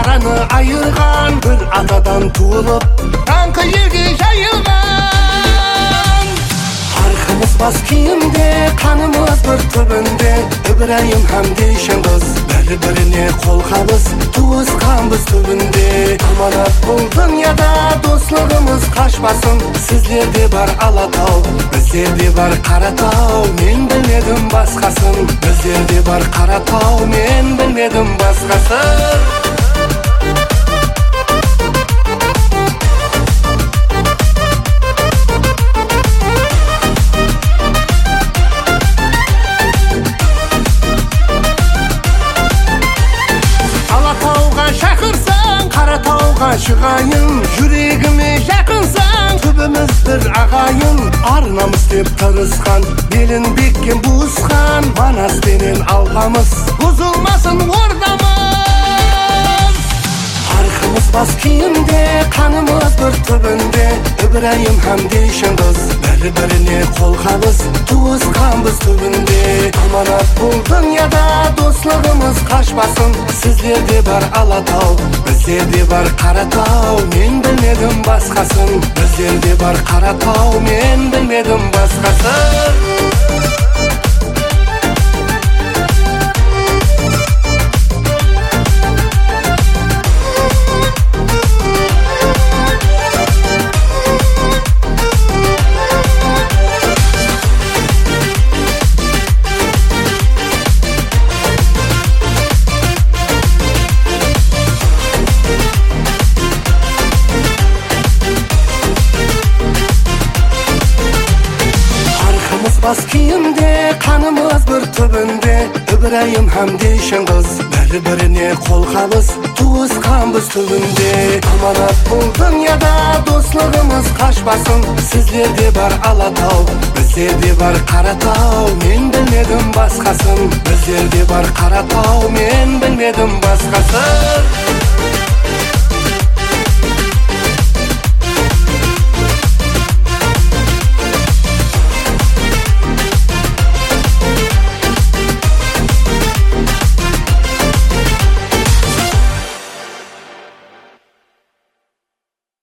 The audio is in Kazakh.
араны айырған, бір атадан туылып даңқы елге жайылған. Арқымыз бас киімде, қанымыз бір түбінде, Ибрайым һәм Дейшен қыз бір-біріне қолқабыз, туысқанбыз түбінде. Аманат бұл дүнияда достығымыз қашпасын, сіздерде бар Алатау, біздерде бар Қаратау, мен білмедім басқасын. Біздерде бар Қаратау, мен білмедім басқасын. Шақырсаң, Қаратауға шығайын, жүрегіме жақынсаң, түбіміз бір ағайын. Арнамыз деп тырысқан, белін беккен буысқан, Манас пенен Алпамыс, бұзылмасын ордамыз. Арқымыз бас киімде, қанымыз бір түбінде, Ибрайым һәм Дейшен қыз бір-біріне қолқабыз, туысқанбыз түбінде. Аманат бұл дүнияда достығымыз қашпасын, сіздерде бар Алатау, біздерде бар Қаратау, мен білмедім басқасын. Біздерде бар Қаратау, мен білмедім басқасын. Бас киімде, қанымыз бір түбінде, Ибрайым һәм Дейшен қыз бір-біріне қолқабыз, туысқанбыз түбінде. Аманат бұл дүнияда достығымыз қашпасын, сіздерде бар Алатау, біздерде бар Қаратау, мен білмедім басқасын. Біздерде бар Қаратау, мен білмедім басқасын.